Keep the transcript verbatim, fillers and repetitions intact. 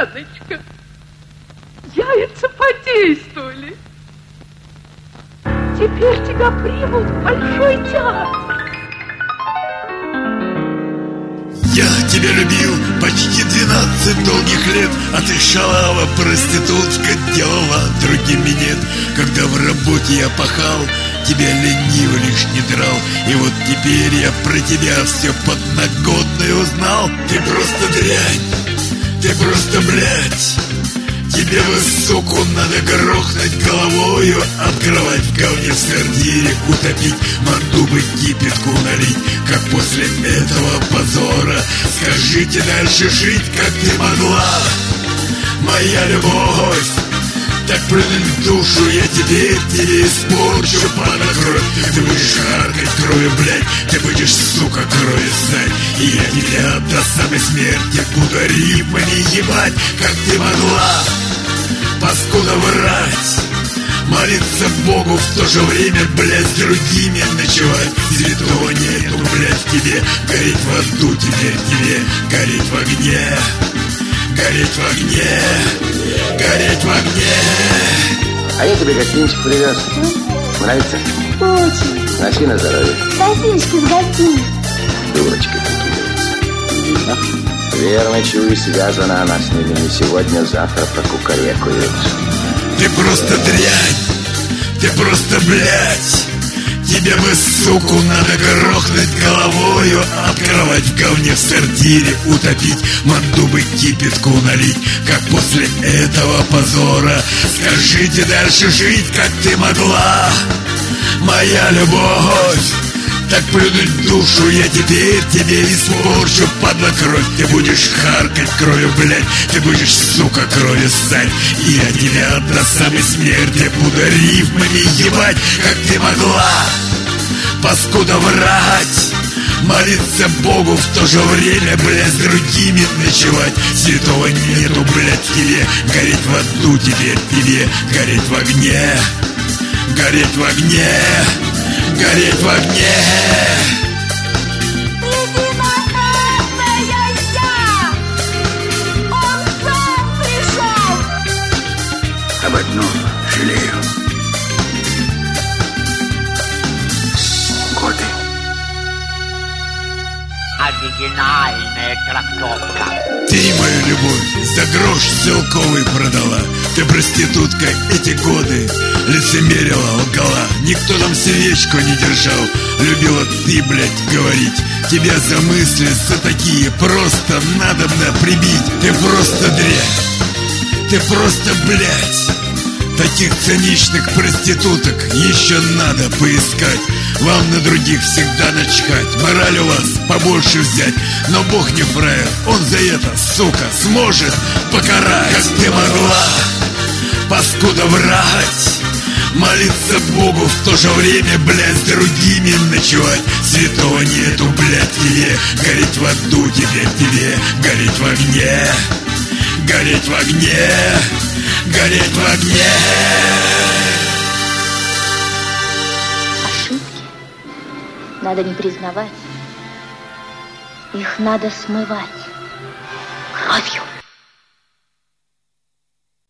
Яночка, яйца подействовали. Теперь тебя примут в большой театр. Я тебя любил почти двенадцать долгих лет, а ты шалава, проститутка, делала другим минет. Когда в работе я пахал, тебя лениво лишь не драл. И вот теперь я про тебя все подноготное узнал. Ты просто дрянь, ты просто блядь. Тебе бы, суку, надо грохнуть головою, открывать в говне в сортире, утопить, мандубы кипятку налить. Как после этого позора скажите дальше жить, как ты могла, моя любовь? Так плюнуть в душу я теперь тебе испорчу, пана кровь. Ты будешь харкать кровью, блядь, ты будешь, сука, кровью ссать. И я тебя до самой смерти буду рифмами ебать, как ты могла, паскуда, врать, молиться Богу, в то же время, блядь, с другими ночевать. Святого нету, блядь, в тебе, гореть в аду теперь тебе, гореть в огне, гореть в огне, гореть в огне. А я тебе гостинчик привез. Нравится? Очень. Носи на здоровье. Гостинчики с гостиниц. Дурочка прикидывается. Верно, чую, связана она с ними не сегодня, завтра прокукарекует. Ты просто дрянь, ты просто блядь. Тебе бы, суку, надо грохнуть головою, открывать в говне в сортире, утопить, мандубы кипятку налить. Как после этого позора скажите дальше жить, как ты могла, моя любовь? Так плюнуть в душу я теперь тебе испорчу, падла, кровь. Ты будешь харкать кровью, блядь, ты будешь, сука, кровью ссать. И я тебя до самой смерти буду рифмами ебать, как ты могла, паскуда, врать, молиться Богу, в то же время, блядь, с другими ночевать. Святого нету, блядь, в тебе, гореть в аду теперь тебе, гореть в огне, гореть в огне, гореть в огне. Он сам пришел. Об одном жалею. Годы. Оригинальная трактовка. Ты мою любовь за грош целковый продала. Ты, проститутка, эти годы лицемерила, лгала. Никто там свечку не держал. Любила ты, блядь, говорить. Тебя за мысли за такие просто надобно прибить. Ты просто дрянь, ты просто, блядь. Таких циничных проституток еще надо поискать. Вам на других всегда начхать, мораль у вас побольше взять. Но Бог не фраер, он за это, сука, сможет покарать. Как ты могла, паскуда, врать, молиться Богу, в то же время, блядь, с другими ночевать. Святого нету, блядь, тебе, гореть в аду теперь тебе, гореть в огне, гореть в огне, гореть в огне. Ошибки надо не признавать. Их надо смывать кровью.